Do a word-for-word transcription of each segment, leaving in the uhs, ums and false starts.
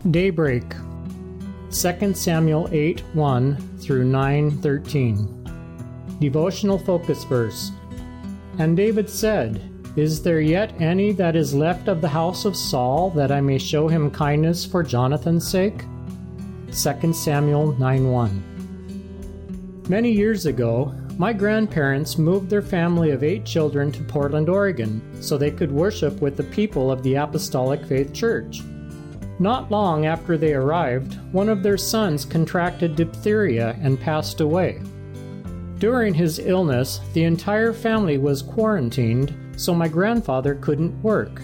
Daybreak, Second Samuel eight one through nine thirteen. Devotional focus verse. And David said, Is there yet any that is left of the house of Saul, that I may show him kindness for Jonathan's sake? Second Samuel nine one. Many years ago, my grandparents moved their family of eight children to Portland, Oregon, so they could worship with the people of the Apostolic Faith Church. Not long after they arrived, one of their sons contracted diphtheria and passed away. During his illness, the entire family was quarantined, so my grandfather couldn't work.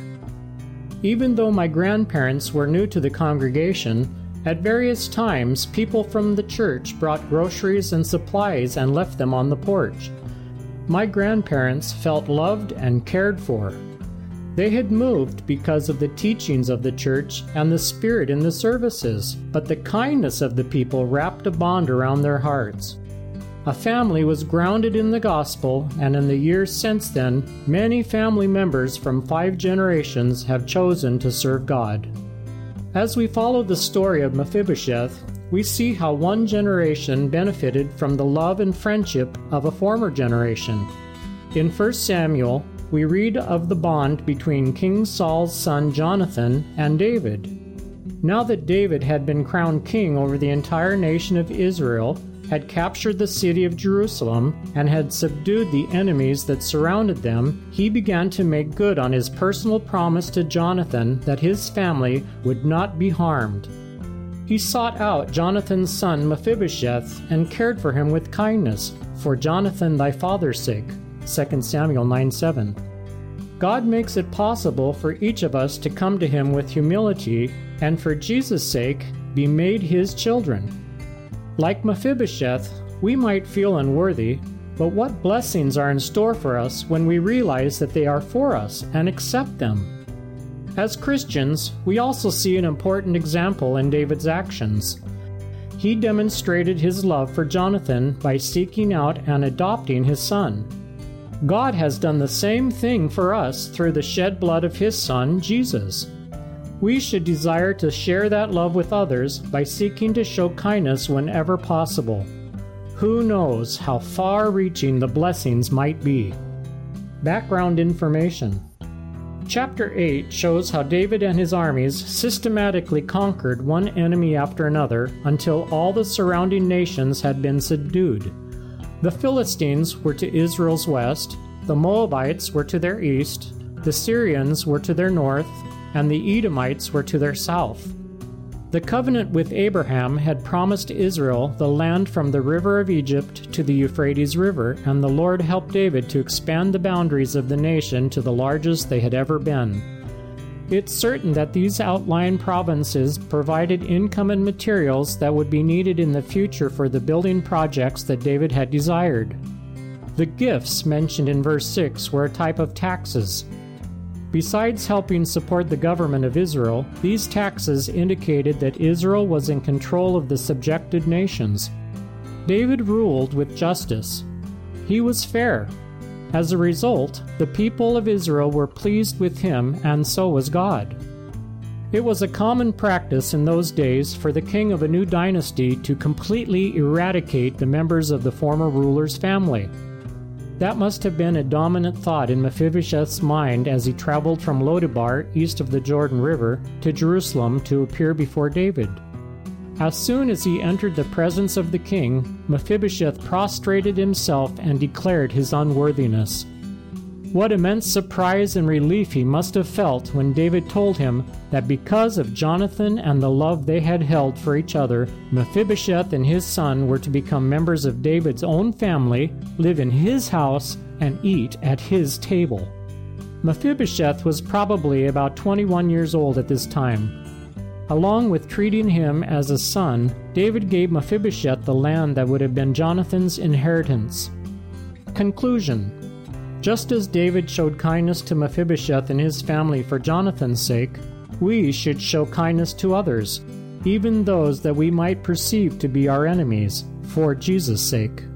Even though my grandparents were new to the congregation, at various times people from the church brought groceries and supplies and left them on the porch. My grandparents felt loved and cared for. They had moved because of the teachings of the church and the spirit in the services, but the kindness of the people wrapped a bond around their hearts. A family was grounded in the gospel, and in the years since then, many family members from five generations have chosen to serve God. As we follow the story of Mephibosheth, we see how one generation benefited from the love and friendship of a former generation. In First Samuel, we read of the bond between King Saul's son Jonathan and David. Now that David had been crowned king over the entire nation of Israel, had captured the city of Jerusalem, and had subdued the enemies that surrounded them, he began to make good on his personal promise to Jonathan that his family would not be harmed. He sought out Jonathan's son Mephibosheth and cared for him with kindness, for Jonathan thy father's sake. Second Samuel nine seven. God makes it possible for each of us to come to him with humility and for Jesus' sake be made his children. Like Mephibosheth, we might feel unworthy, but what blessings are in store for us when we realize that they are for us and accept them? As Christians, we also see an important example in David's actions. He demonstrated his love for Jonathan by seeking out and adopting his son. God has done the same thing for us through the shed blood of his Son, Jesus. We should desire to share that love with others by seeking to show kindness whenever possible. Who knows how far-reaching the blessings might be? Background information. Chapter eight shows how David and his armies systematically conquered one enemy after another until all the surrounding nations had been subdued. The Philistines were to Israel's west, the Moabites were to their east, the Syrians were to their north, and the Edomites were to their south. The covenant with Abraham had promised Israel the land from the river of Egypt to the Euphrates River, and the Lord helped David to expand the boundaries of the nation to the largest they had ever been. It's certain that these outlying provinces provided income and materials that would be needed in the future for the building projects that David had desired. The gifts mentioned in verse six were a type of taxes. Besides helping support the government of Israel, these taxes indicated that Israel was in control of the subjected nations. David ruled with justice. He was fair. As a result, the people of Israel were pleased with him, and so was God. It was a common practice in those days for the king of a new dynasty to completely eradicate the members of the former ruler's family. That must have been a dominant thought in Mephibosheth's mind as he traveled from Lodebar, east of the Jordan River, to Jerusalem to appear before David. As soon as he entered the presence of the king, Mephibosheth prostrated himself and declared his unworthiness. What immense surprise and relief he must have felt when David told him that because of Jonathan and the love they had held for each other, Mephibosheth and his son were to become members of David's own family, live in his house, and eat at his table. Mephibosheth was probably about twenty-one years old at this time. Along with treating him as a son, David gave Mephibosheth the land that would have been Jonathan's inheritance. Conclusion. Just as David showed kindness to Mephibosheth and his family for Jonathan's sake, we should show kindness to others, even those that we might perceive to be our enemies, for Jesus' sake.